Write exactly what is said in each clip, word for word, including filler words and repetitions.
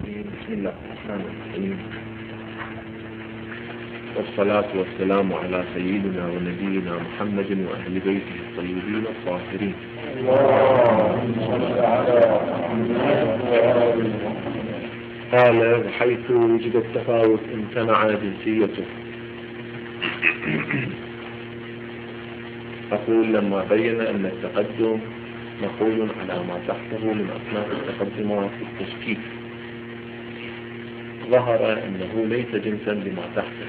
الرجيم. بسم الله الرحمن الرحيم، والصلاة والسلام على سيدنا ونبينا محمد وأهل بيته الطيبين الطاهرين. قال بحيث وجد التفاوت امتنع جنسيته. أقول لما بين أن التقدم مقول على ما تحته من أصناف التقدمات في التشكيك، ظهر أنه ليس جنسا لما تحته.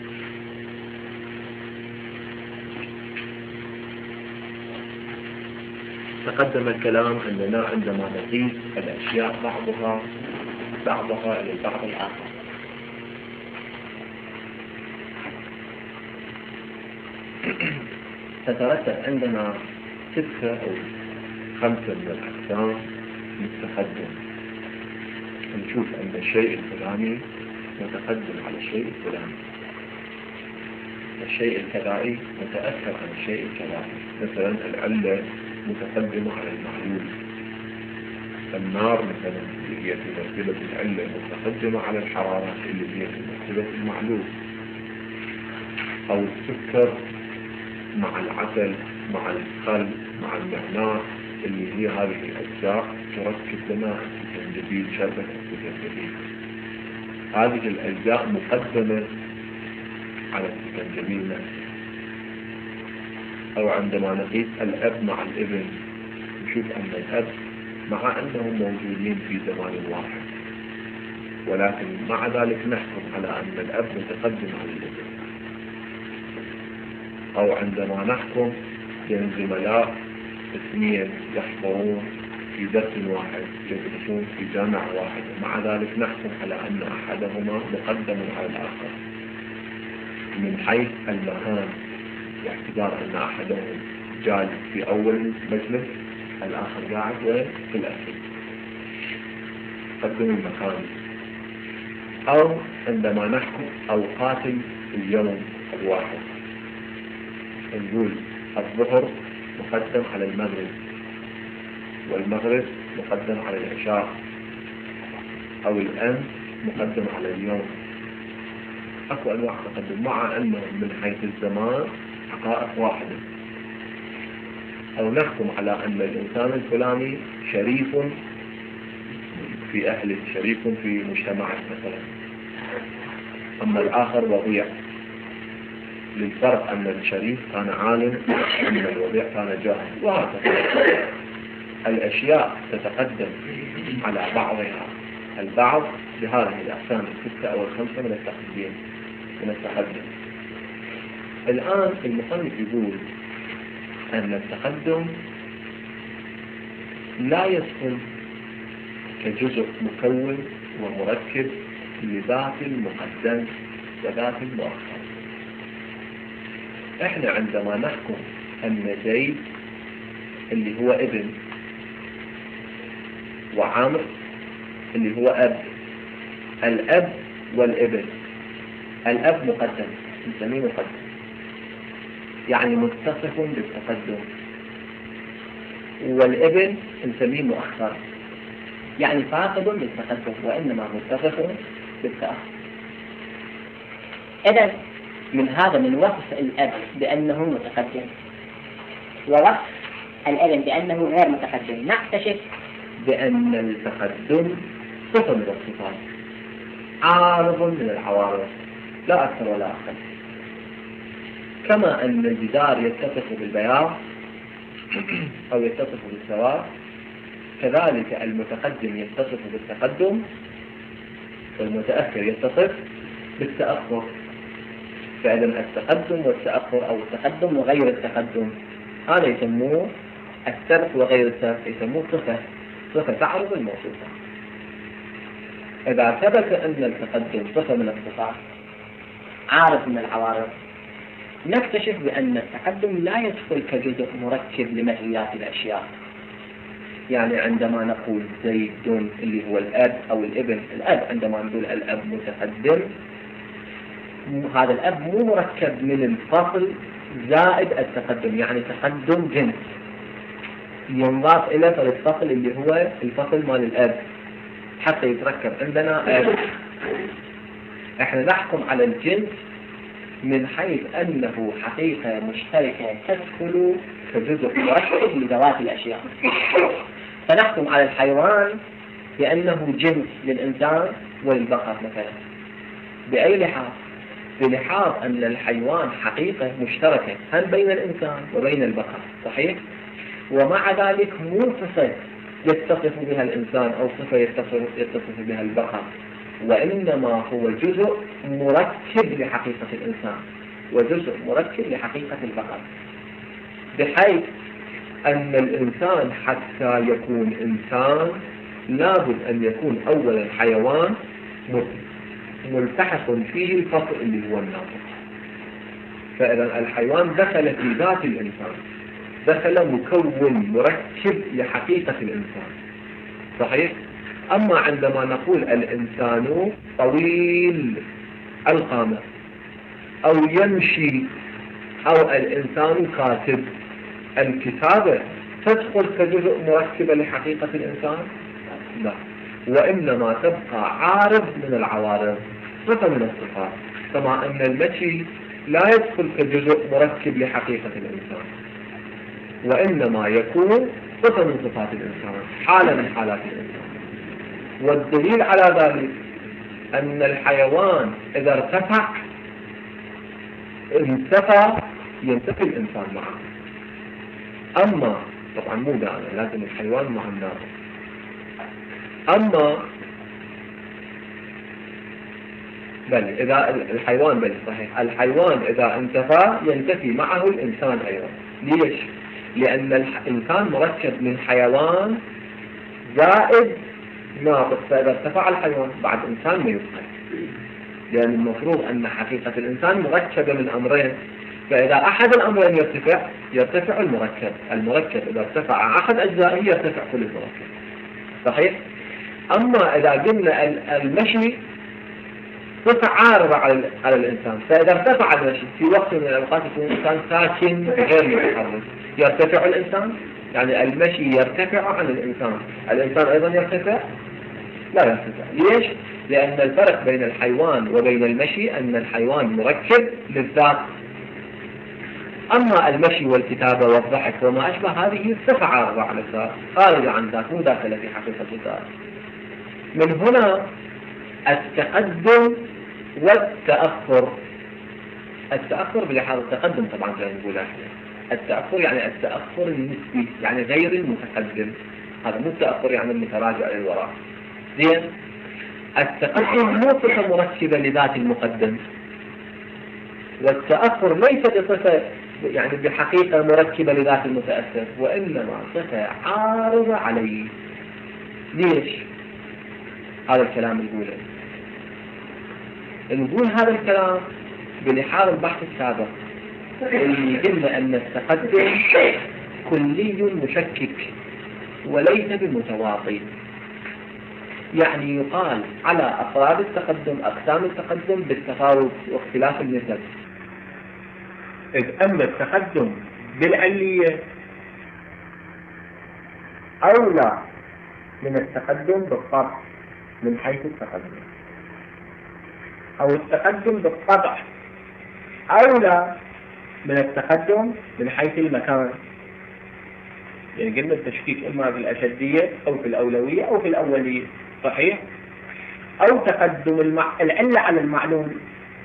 تقدم الكلام أننا عندما نقيس الأشياء بعضها بعضها إلى البعض الآخر تترتب عندنا ستة أو خمسة من الأقسام متقدم. نشوف أن الشيء الفلاني متقدم على الشيء الفلاني، الشيء الكذائي متأثر عن الشيء الكذائي. مثلا العلة متقدمة على المعلول، النار مثلا اللي هي في مرتبة العلة متقدمة على الحرارة اللي هي في مرتبة المعلول، أو السكر مع العسل مع الخل مع النعناع اللي هي هذه الأجزاء تركب لنا السكنجبيل، شربة السكنجبيل. هذه الأجزاء مقدمة على السكنجبيل نفسه. أو عندما نقيس الأب مع الابن نشوف أن الأب مع أنهم موجودين في زمان واحد، ولكن مع ذلك نحكم على أن الأب متقدم على الابن. أو عندما نحكم بين زملاء اثنين يحضرون في درس واحد يدرسون في جامعة واحدة، مع ذلك نحكم على أن أحدهما مقدم على الآخر من حيث المهام، باعتبار أن أحدهم جالس في أول مجلس الآخر قاعد في الأخير، قدم المكان. أو عندما نحكم أوقات اليوم الواحد نقول الظهر مقدم على المغرب، والمغرب مقدم على العشاء، أو الأمس مقدم على اليوم. أكو أنواع تقدم مع أنهم من حيث الزمان حقائق واحدة. أو نحكم على أن الإنسان الفلاني شريف في أهله، شريف في مجتمعه مثلا، أما الآخر وضيع، للفرق أن الشريف كان عالم وأن الوضيع كان جاهل، وهكذا. الأشياء تتقدم على بعضها البعض بهذه الأقسام الستة أو الخمسة من التقديم من التقدم. الآن المصنف يقول أن التقدم لا يسكن كجزء مكون ومركب لذات المقدم وذات المؤخر. احنا عندما نحكم أن زيد اللي هو ابن وعامر اللي هو أب، الأب والابن، الأب مقدم نسميه مقدم، يعني متصف بالتقدم، والابن نسميه مؤخر يعني فاقد بالتقدم وإنما متصف بالتأخر. إذن من هذا من وصف الأب بأنه متقدم ووصف الابن بأنه غير متقدم نكتشف بأن التقدم صفة من الصفات، عارض من العوارض لا أكثر ولا أقل. كما أن الجدار يتصف بالبياض أو يتصف بالسواد، كذلك المتقدم يتصف بالتقدم والمتأخر يتصف بالتأخر. فإذا التقدم والتأخر أو التقدم وغير التقدم هذا يسموه السبق وغير السبق، يسموه صفة صفة تعرض الموصوفة. إذا ثبت أن التقدم صفة من الصفات عارض من العوارض نكتشف بأن التقدم لا يدخل كجزء مركب لماهيات الأشياء. يعني عندما نقول زيد اللي هو الأب أو الابن، الأب عندما نقول الأب متقدم، هذا الأب مو مركب من الفصل زائد التقدم، يعني تقدم جنس ينضاف إلى الفصل اللي هو الفصل مال الأب، حتى يتركب عندنا ال. احنا نحكم على الجنس من حيث أنه حقيقة مشتركة تدخل كجزء مركب لذوات الأشياء. فنحكم على الحيوان بأنه جنس للإنسان وللبقر مثلا. بأي لحاظ؟ بلحاظ أن الحيوان حقيقة مشتركة هل بين الإنسان وبين البقر، صحيح؟ ومع ذلك مو صفة يتصف بها الإنسان أو صفة يتصف, يتصف بها البقر، وإنما هو جزء مركب لحقيقة الإنسان وجزء مركب لحقيقة البقر، بحيث أن الإنسان حتى يكون إنسان لابد أن يكون أولا حيوان ملتحق فيه الفصل اللي هو الناطق. فإذا الحيوان دخل في ذات الإنسان، دخل مكون مركب لحقيقة الإنسان، صحيح؟ أما عندما نقول الإنسان طويل القامة أو يمشي أو الإنسان كاتب، الكتابة تدخل كجزء مركبة لحقيقة الإنسان؟ لا، وإنما تبقى عارض من العوارض، صفة من الصفات، كما أن المشي لا يدخل كجزء مركب لحقيقة الإنسان، وإنما يكون صفة من صفات الإنسان، حالة من حالات الإنسان. والدليل على ذلك أن الحيوان إذا ارتفع انتفى ينتفي الإنسان معه. أما طبعا مو دائما، لكن الحيوان مع الناس. أما بل إذا الحيوان بل صحيح الحيوان إذا انتفى ينتفي معه الإنسان أيضا. ليش؟ لأن الإنسان مركب من حيوان زائد ناقص، فإذا ارتفع الحيوان بعد إنسان ما يبقى، لأن المفروض أن حقيقة الإنسان مركبة من أمرين، فإذا أحد الأمرين يرتفع يرتفع المركب، المركب إذا ارتفع أحد أجزائه يرتفع كل المركب، صحيح؟ أما إذا قلنا المشي صفة عارضة على على الإنسان، فإذا ارتفع المشي في وقت من الأوقات يكون الإنسان ساكن غير متحرك، يرتفع الإنسان، يعني المشي يرتفع عن الإنسان، الإنسان أيضا يرتفع؟ لا يرتفع. ليش؟ لأن الفرق بين الحيوان وبين المشي أن الحيوان مركب للذات، أما المشي والكتابة والضحك وما أشبه هذه صفة عارضة على الذات، خارجة عن ذات، مو داخلة في حقيقة الذات. من هنا التقدم والتأخر. التأخر بلحاظ التقدم طبعا زي ما نقول احنا، التأخر يعني التأخر النسبي، يعني غير المتقدم، هذا مو التأخر يعني المتراجع للوراء. زين، التقدم مو صفة مركبة لذات المقدم، والتأخر ليس بصفة يعني بحقيقة مركبة لذات المتأثر، وإنما صفة عارضة عليه. ليش؟ هذا الكلام نقوله نقول هذا الكلام بلحاظ البحث السابق اللي قلنا أن التقدم كلي مشكك وليس بمتواطي، يعني يقال على أفراد التقدم أقسام التقدم بالتفاوت واختلاف النسب، إذ أن التقدم بالعلية أولى من التقدم بالطبع من حيث التقدم، أو التقدم بالطبع أولى من التقدم من حيث المكان. يعني قلنا التشكيك إما في الأشدية أو في الأولوية أو في الأولية، صحيح؟ أو تقدم المع... العلة على المعلوم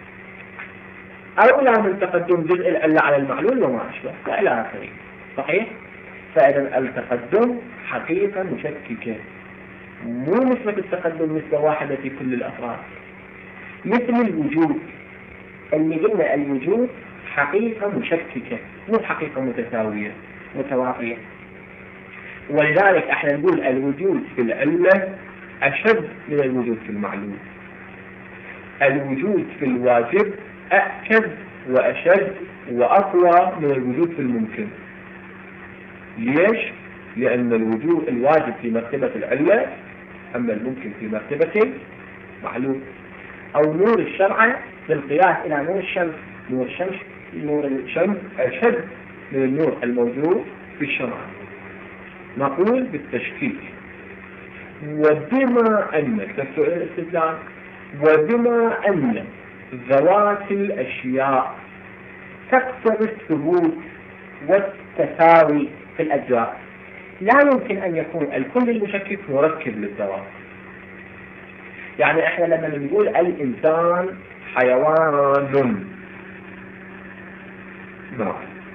أولى من تقدم جزء العلة على المعلوم وما أشبه وإلى آخره، صحيح؟ فإذا التقدم حقيقة مشككة، مو نسبة التقدم نسبة واحدة في كل الأفراد، مثل الوجود اللي قلنا الوجود حقيقة مشككة مو حقيقة متساوية متواطية. ولذلك احنا نقول الوجود في العلة أشد من الوجود في المعلوم، الوجود في الواجب أكد وأشد وأقوى من الوجود في الممكن. ليش؟ لأن الوجود الواجب في مرتبة العلة، أما الممكن في مرتبة معلوم. أو نور الشمعة بالقياس إلى نور الشمس، نور الشمس نور الشمس أشد من النور الموجود في الشمعة. نقول بالتشكيك وبما أن سؤال الاستدلال وبما أن ذوات الأشياء تقتضي الثبوت والتساوي في الأجزاء، لا يمكن أن يكون الكل المشكك مركب للذوات. يعني احنا لما نقول الإنسان حيوان، نعم،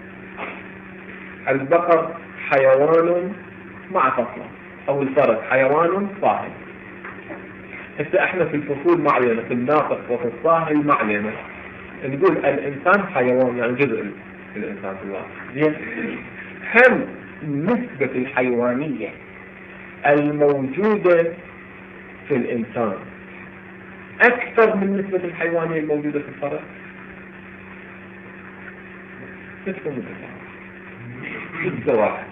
البقر حيوان مع فصلة، أو الفرد حيوان صاحب. هسه احنا في الفصول معينة، في الناطق وفي الصاهي معينة نقول الإنسان حيوان، يعني جزء الإنسان في الواقع. زين، هل نسبة الحيوانية الموجودة في الإنسان أكثر من نسبة الحيوانية الموجودة في الفرد؟ نسبة متساوية، نسبة واحد.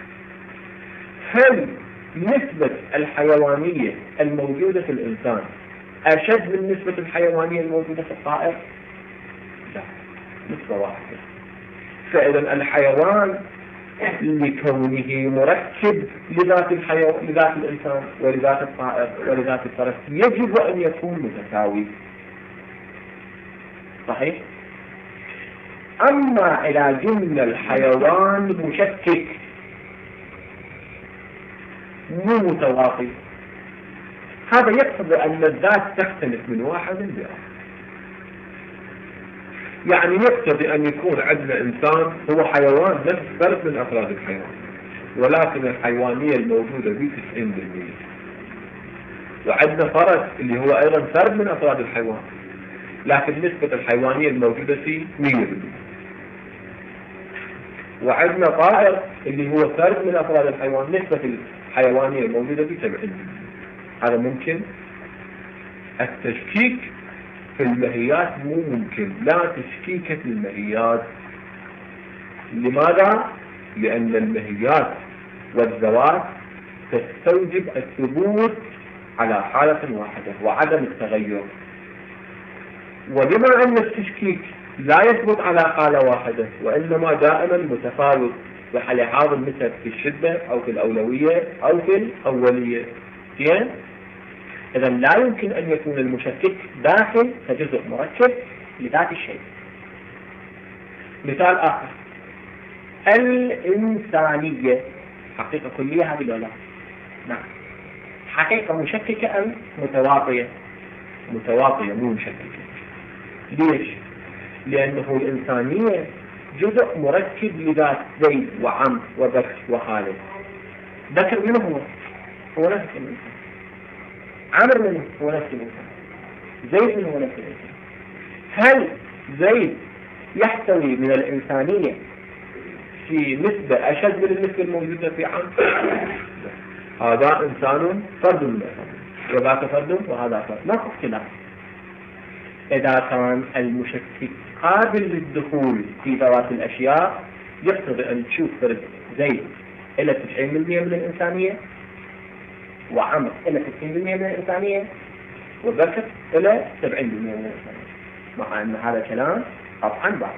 هل نسبة الحيوانية الموجودة في الإنسان أشد من نسبة الحيوانية الموجودة في الطائر؟ لا، نسبة واحدة. فإذا الحيوان لكونه مركب لذات الحيوان، لذات الإنسان ولذات الطائر ولذات الفرس، يجب أن يكون متساوي. صحيح؟ أما إذا قلنا الحيوان مشكك مو متواطي، هذا يقتضي أن الذات تختلف من واحد لآخر. يعني يقتضي أن يكون عندنا إنسان هو حيوان نفس فرد من أفراد الحيوان، ولكن الحيوانية الموجودة به تسعين بالمئة، وعندنا فرد اللي هو أيضا فرد من أفراد الحيوان، لكن نسبة الحيوانية الموجودة فيه مئة بالمئة. وعندنا طائر اللي هو فرد من أفراد الحيوان، نسبة الحيوانية الموجودة فيه سبعين بالمئة. هذا ممكن؟ التشكيك في المهيات مو ممكن، لا تشكيك في المهيات. لماذا؟ لأن المهيات والذوات تستوجب الثبوت على حالة واحدة وعدم التغير. وبما أن التشكيك لا يثبت على حالة واحدة وإنما دائما متفاوت بحال النسب في الشدة أو في الأولوية أو في الأولية، زين؟ إذا لا يمكن أن يكون المشكك داخل كجزء مركب لذات الشيء. مثال آخر، الإنسانية حقيقة كلية هذه ولا لا؟ نعم. حقيقة مشككة أم متواطية؟ متواطية مو مشككة. ليش؟ لأنه الإنسانية جزء مركب لذات زيد وعم وبكر وخالد. بكر منه هو؟ هو نفس الإنسان. عمر منه هو نفس الإنسان. زيد منه هو نفس الإنسان. هل زيد يحتوي من الإنسانية في نسبة أشد من النسبة الموجودة في عم؟ هذا إنسان فرد من الفرد، وذاك فرد وهذا فرد، ما في اختلاف. إذا كان المشكك قابل للدخول في ذوات الأشياء، يقتضي أن تشوف فرد زيد إلى تسعين بالمئة من الإنسانية، وعمر إلى ستين بالمئة من الإنسانية، وبكر إلى سبعين بالمئة من الإنسانية، مع أن هذا كلام قطعا بعض.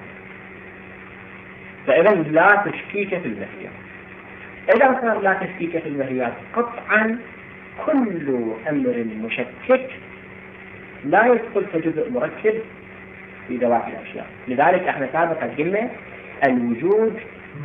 فإذا لا تشكيك في المهيات. إذا كان لا تشكيك في المهيات قطعا كل أمر مشكك لا يدخل كجزء مركب في ذوات الأشياء. لذلك احنا سابقا قلنا الوجود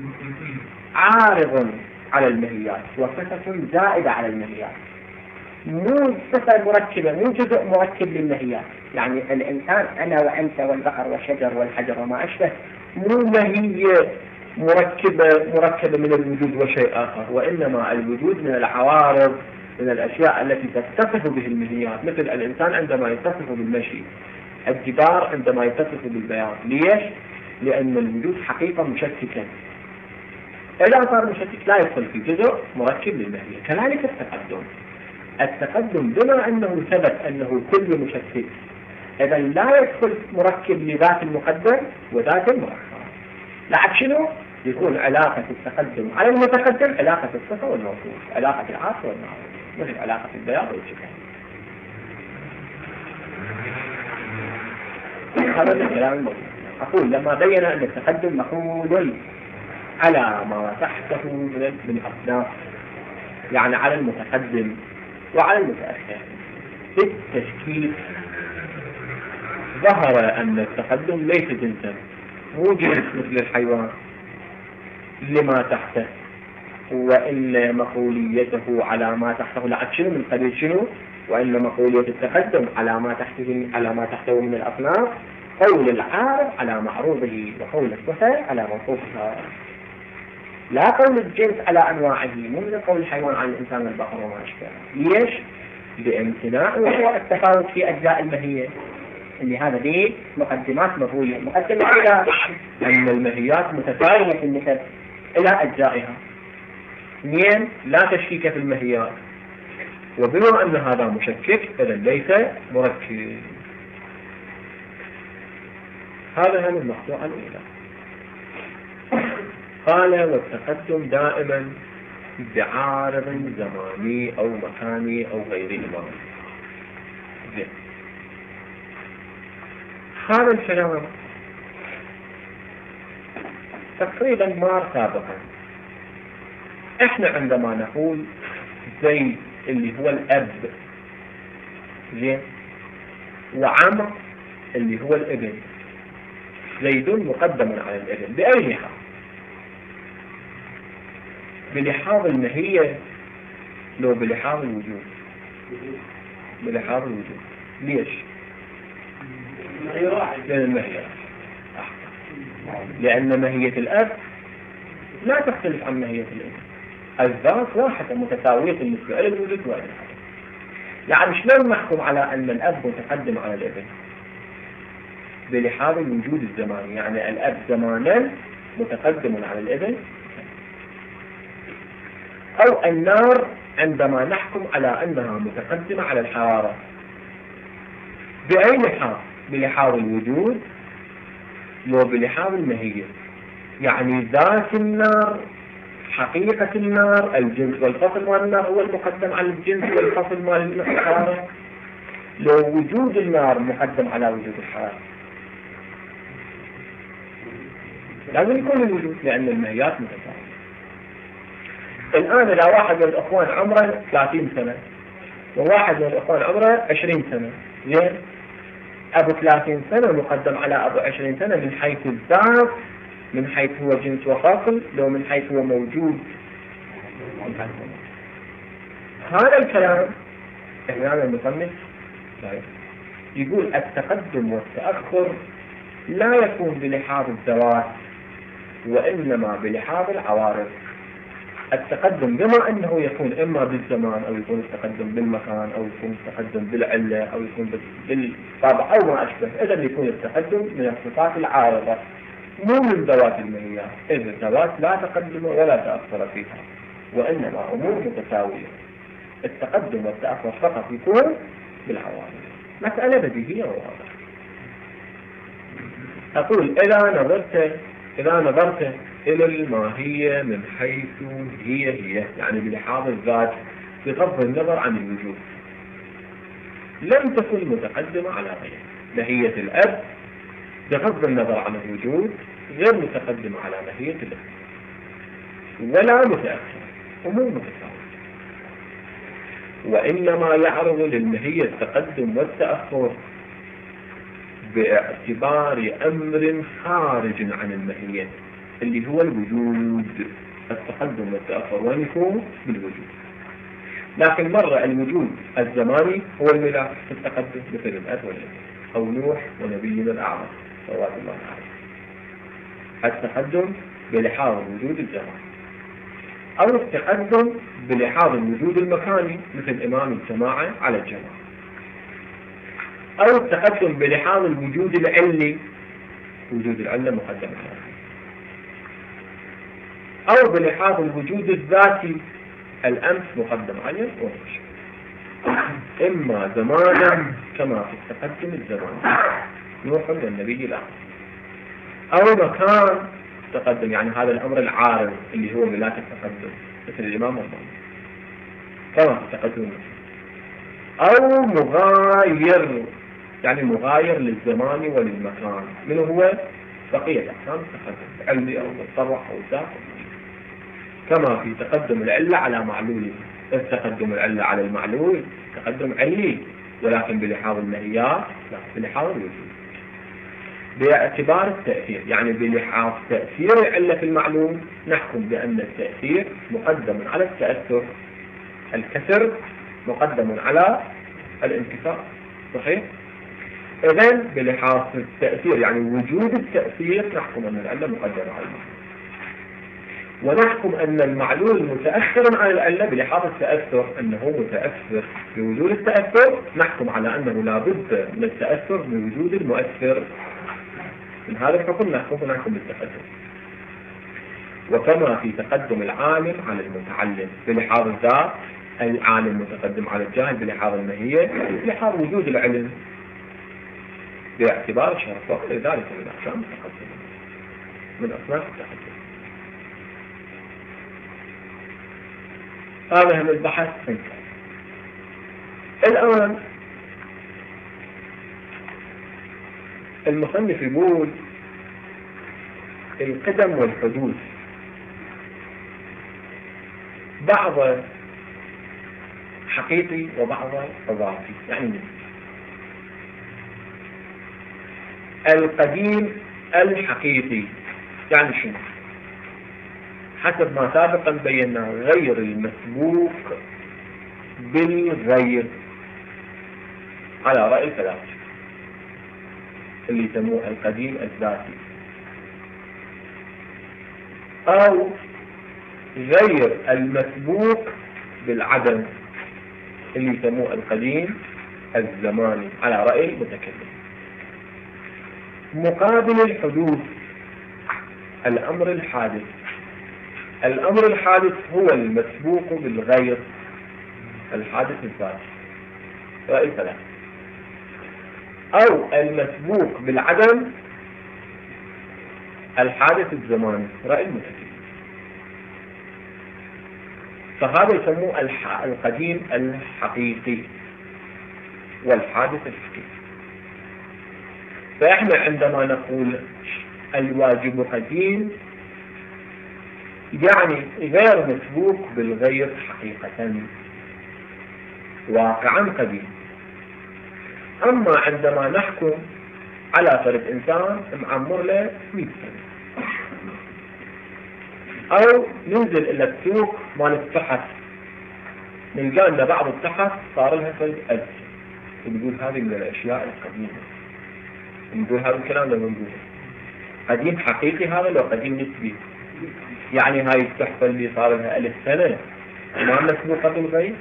عارض على المهيات وصفة زائدة على المهيات، مو صفة مركبة، مو جزء مركب للمهيات. يعني الإنسان أنا وأنت والبقر والشجر والحجر وما أشبه مو مهية مركبة مركبة من الوجود وشيء آخر، وإنما الوجود من العوارض، من الأشياء التي تتصف به المهيات. مثل الإنسان عندما يتصف بالمشي، الجدار عندما يتصف بالبياض. ليش؟ لأن الوجود حقيقة مشككة. إذا صار مشكك لا يدخل في جزء مركب للمهية. كذلك التقدم. التقدم بما أنه ثبت أنه كل مشكك، إذا لا يدخل مركب لذات المقدم وذات المؤخر. لعب شنو؟ يكون علاقة التقدم على المتقدم علاقة الصفة والموصوف، علاقة العاصر والناقص، مثل علاقة البياض والشكل. هذا الكلام الموجود. أقول لما بين أن التقدم محمول على ما تحته من الأصناف، يعني على المتقدم وعلى المتأخر. بالتشكيل ظهر أن التقدم ليس جنسا، مو جنس مثل الحيوان لما تحته، وإن مقوليته على ما تحته، لا شنو من قبيل شنو، وإن مقولية التقدم على ما تحته على ما تحته من الأصناف، قول العارض على معروضه، وقول الصفة على موصوفها، لا قول الجنس على أنواعه، مو مثل قول الحيوان عن الإنسان والبقر وما أشبه. ليش؟ بامتناع وهو التفاوت في أجزاء المهية، اللي هذا دي مقدمات مروية. مقدمة إلى أن المهيات متساوية في النسب إلى أجزائها. اثنين، لا تشكيك في المهيات، وبما أن هذا مشكك إذا ليس مركب. هذا هم المقطوعة الأولى. قال والتقدم دائما بعارض زماني أو مكاني أو غيرهما. زين، هذا الكلام تقريبا مار سابقا. احنا عندما نقول زيد اللي هو الأب، زين، وعمر اللي هو الابن، زيد مقدم على الابن بأي لحاظ؟ بلحاظ المهية لو بلحاظ الوجود؟ بلحاظ الوجود. ليش؟ لأن المهية لأن مهية الأب لا تختلف عن مهية الابن، الذات واحدة متساوية بالنسبة إلى الوجود والحاجة. يعني شلون نحكم على أن الأب متقدم على الابن؟ بلحاظ الوجود الزماني، يعني الأب زمانا متقدم على الابن. أو النار عندما نحكم على أنها متقدمة على الحرارة بأي لحاظ؟ بلحاظ الوجود لو بلحاظ المهية، يعني ذات النار، حقيقة النار، الجنس والفصل مال النار هو المقدم على الجنس والفصل مال الحرارة، لو وجود النار مقدم على وجود الحرارة. لازم يكون الوجود لأن المهيات متساوية. الآن إذا واحد من الأخوان عمره ثلاثين سنة وواحد من الأخوان عمره عشرين سنة، زين، أبو ثلاثين سنة مقدم على أبو عشرين سنة من حيث الذات، من حيث هو جنس وفصل، لو من حيث هو موجود. هذا الكلام الإمام المصنف يقول التقدم والتأخر لا يكون بلحاظ الذوات وإنما بلحاظ العوارض. التقدم بما أنه يكون إما بالزمان أو يكون التقدم بالمكان أو يكون التقدم بالعلة أو يكون بالطبع أو ما أشبه، إذا يكون التقدم من الصفات العارضة مو من ذوات المهيات، إذ الذوات لا تقدم ولا تأخر فيها وإنما أمور متساوية. التقدم والتأخر فقط يكون بالعوارض. مسألة بديهية وواضحة. أقول إذا نظرت إذا نظرت إلى الماهية من حيث هي هي، يعني بلحاظ الذات بغض النظر عن الوجود، لم تكن متقدمة على غيرها. ماهية الأب بغض النظر عن الوجود غير متقدمة على ماهية الأب ولا متأخر، أمور متساوية. وإنما يعرض للماهية التقدم والتأخر باعتبار أمر خارج عن الماهية اللي هو الوجود. التقدم والتأخر وين يكون؟ بالوجود. لكن مرة الوجود الزماني هو الملاك في التقدم مثل الأب والابن أو نوح ونبينا الأعظم صلوات الله عليه. التقدم بلحاظ الوجود الزماني، أو التقدم بلحاظ الوجود المكاني مثل إمام الجماعة على الجماعة، أو التقدم بلحاظ الوجود العلي، وجود العلة مقدم على، أو بلحاظ الوجود الذاتي، الأمس مقدم عليه ونوش. إما زمانا كما في التقدم الزماني نوح والنبي الأعظم، أو مكان تقدم، يعني هذا الأمر العارض اللي هو ملاك التقدم مثل الإمام الضمان كما في التقدم، أو مغاير، يعني مغاير للزمان وللمكان، من هو بقية أحكام التقدم علمي أو متطرح أو ذات، كما في تقدم العلة على معلوله تقدم العلة على المعلول تقدم علي، ولكن بلحاظ المهيات لا، بلحاظ الوجود. باعتبار التأثير، يعني بلحاظ تأثير العلة في المعلول نحكم بأن التأثير مقدم على التأثر، الكسر مقدم على الانكسار. صحيح؟ إذن بلحاظ التأثير يعني وجود التأثير نحكم أن العلة مقدمة على المعلول، ونحكم أن المعلول متأثر عن العلة بلحاظ التأثر أنه متأثر. بوجود التأثر نحكم على أنه لا بد من التأثر بوجود المؤثر. من هذا الحكم نحكم نحكم بالتقدم. وكما في تقدم العالم على المتعلم بلحاظ الذات، العالم متقدم على الجاهل بلحاظ الماهية، بلحاظ وجود العلم باعتبار الشرف، لذلك من أقسام التقدم، من أصناف التقدم. هذا هو البحث انتهى. الآن المصنف يقول القدم والحدوث بعض حقيقي وبعض إضافي. يعني القديم الحقيقي يعني شنو؟ حسب ما سابقا بينا غير المسبوق بالغير على رأي الفلاسفة اللي يسموه القديم الذاتي، أو غير المسبوق بالعدم اللي يسموه القديم الزماني على رأي المتكلم. مقابل الحدوث الأمر الحادث. الأمر الحادث هو المسبوق بالغير الحادث الذاتي رأي الفلاسفة، أو المسبوق بالعدم الحادث الزماني رأي المتكلم. فهذا يسموه القديم الحقيقي والحادث الحقيقي. فإحنا عندما نقول الواجب قديم يعني غير مسبوق بالغير حقيقة، واقعا قديم. أما عندما نحكم على فرد إنسان معمر له مئة سنة، أو ننزل إلى السوق مال التحف نلقى أن بعض التحف صار لها فرد ألف، ونقول هذه من الأشياء القديمة، نقول هذا الكلام لما نقوله قديم حقيقي هذا لو قديم نسبي. يعني هاي التحفة اللي صار لها ألف سنة ما مسبوقة بالغير،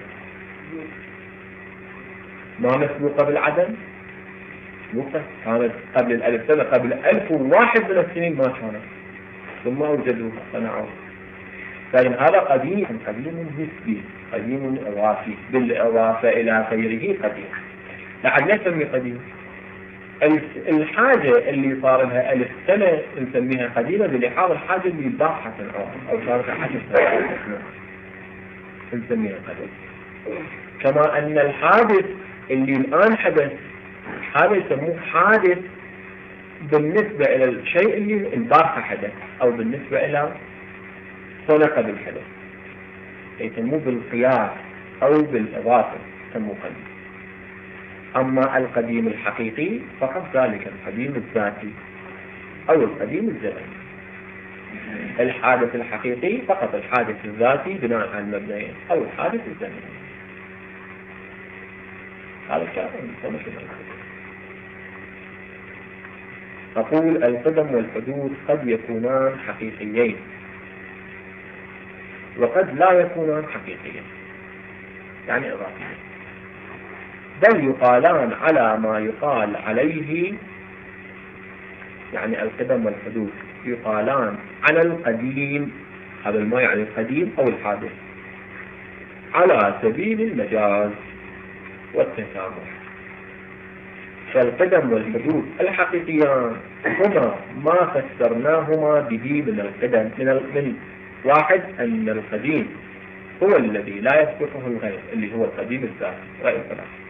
ما مسبوقة بالعدم، مسبوقة كانت قبل الألف سنة، قبل ألف وواحد من السنين ما كانت، ثم أوجدوها صنعوها. فإن هذا قديم قديم نسبي، قديم إضافي، بالإضافة إلى غيره قديم. لعل نسمي قديم الحاجة اللي صار لها ألف سنة نسميها قديمة بلحاظ الحاجة اللي ضاحت العمر أو صارت عشر سنة نسميها قديمة. كما أن الحادث اللي الآن حدث هذا يسموه حادث بالنسبة إلى الشيء اللي انبارح حدث، أو بالنسبة إلى سنة قبل حدث يسموه بالقياس أو بالإضافة يسموه قديم. أما القديم الحقيقي فقط ذلك القديم الذاتي أو القديم الزمني. الحادث الحقيقي فقط الحادث الذاتي بناء على المبدئين، أو الحادث الزمني. هذا الكلام أقول القدم والحدوث قد يكونان حقيقيين وقد لا يكونان حقيقيين يعني إضافيين، بل يقالان على ما يقال عليه. يعني القدم والحدوث يقالان على القديم، هذا ما يعني القديم أو الحادث، على سبيل المجاز والتسامح. فالقدم والحدوث الحقيقيان هما ما فسرناهما به من القدم من, من واحد أن القديم هو الذي لا يسبقه الغير اللي هو القديم الذاتي رأي الفلاسفة،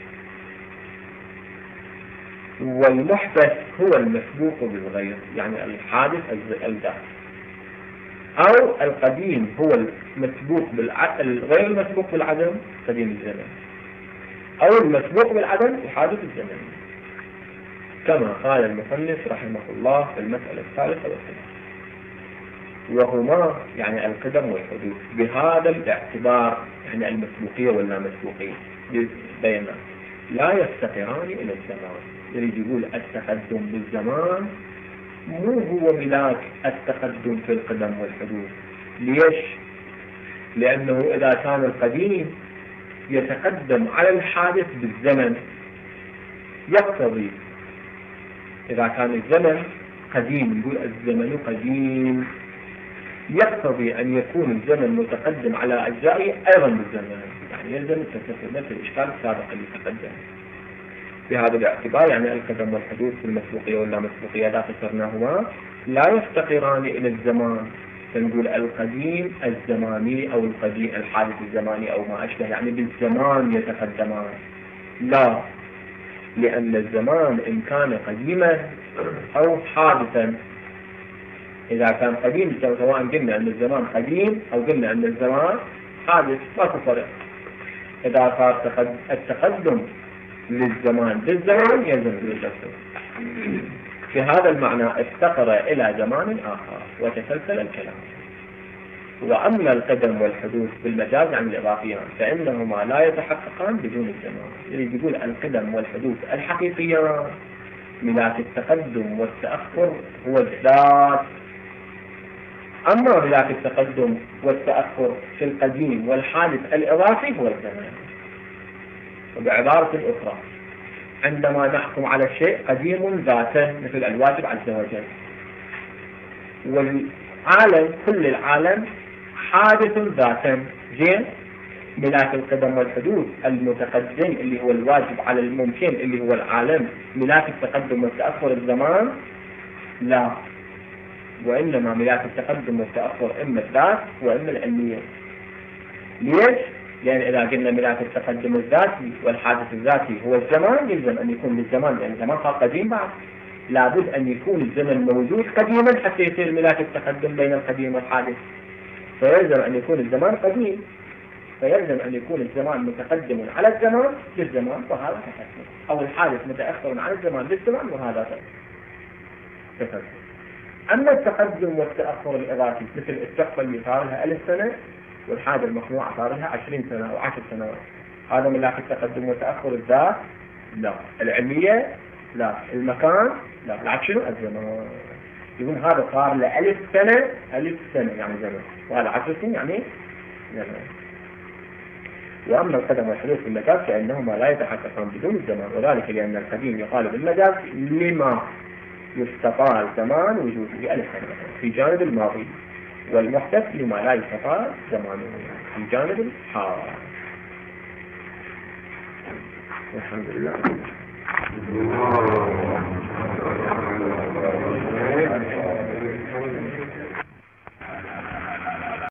والمحدث هو المسبوق بالغير يعني الحادث الذاتي. أو القديم هو المسبوق بالعدم غير المسبوق بالعدم قديم الزمن، أو المسبوق بالعدم إحادة الزمن، كما قال المصنف رحمه الله في المسألة الثالثة والثلاثة. وهما يعني القدم والحدوث بهذا الاعتبار، يعني المسبوقية واللامسبوقية بيننا لا يفتقران إلى الزمان. يريد يقول التقدم بالزمان مو هو ملاك التقدم في القدم والحدوث. ليش؟ لأنه إذا كان القديم يتقدم على الحادث بالزمن يقتضي، إذا كان الزمن قديم يقول الزمن قديم، يقتضي أن يكون الزمن متقدم على أجزائه أيضا بالزمن، يعني يلزم التسلسل نفس الإشكال السابق اللي تقدم. بهذا الاعتبار يعني القدم والحدوث في المسبوقية واللامسبوقية إذا فسرناهما لا يفتقران إلى الزمان، فنقول القديم الزماني أو القديم الحادث الزماني أو ما أشبه، يعني بالزمان يتقدمان. لا، لأن الزمان إن كان قديما أو حادثا، إذا كان قديم سواء قلنا أن الزمان قديم أو قلنا أن الزمان حادث ماكو فرق. إذا صار التقدم للزمان بالزمان يلزم بالتسلسل. في هذا المعنى افتقر إلى زمان آخر وتسلسل الكلام. وأما القدم والحدوث بالمجاز عن الإضافيان فإنهما لا يتحققان بدون الزمان. يريد يقول القدم والحدوث الحقيقيان ملاك التقدم والتأخر هو الذات، أما ملاك التقدم والتأخر في القديم والحادث الإضافي هو الزمان. وبعبارة أخرى عندما نحكم على الشيء قديم ذاته مثل الواجب عز وجل، والعالم كل العالم حادث ذاتا، زين، ملاك القدم والحدوث المتقدم اللي هو الواجب على الممكن اللي هو العالم، ملاك التقدم والتأخر الزمان لا، وإنما ملاك التقدم والتأخر إما الذات وإما العلمية. ليش؟ لأن إذا قلنا ملاك التقدم الذاتي والحادث الذاتي هو الزمان يلزم أن يكون للزمان، لأن الزمان صار قديم بعد، لابد أن يكون الزمن موجود قديما حتى يصير ملاك التقدم بين القديم والحادث، فيلزم أن يكون الزمان قديم، فيلزم أن يكون الزمان متقدم على الزمان للزمان وهذا تقدم، أو الحادث متأخر على الزمان للزمان وهذا تقدم. أما التقدم والتأخر الإضافي مثل التحفة اللي صار لها ألف سنة والحاجة المصنوعة صار لها عشرين سنة أو عشر سنوات، هذا ملاك التقدم والتأخر الذات لا، العلمية لا، المكان لا، بالعكس شنو الزمان. يقول هذا صار له ألف سنة، ألف سنة يعني زمن، وهذا عشر سنين يعني زمن. وأما القدم والحدوث في المجاز فإنهما لا يتحققان بدون الزمان، وذلك لأن القديم يقال بالمجاز لما يستطاع زمان وجوده بألف سنة في جانب الماضي، والمحدث لما لا يستطاع زمانه في جانب الحال. والحمد لله.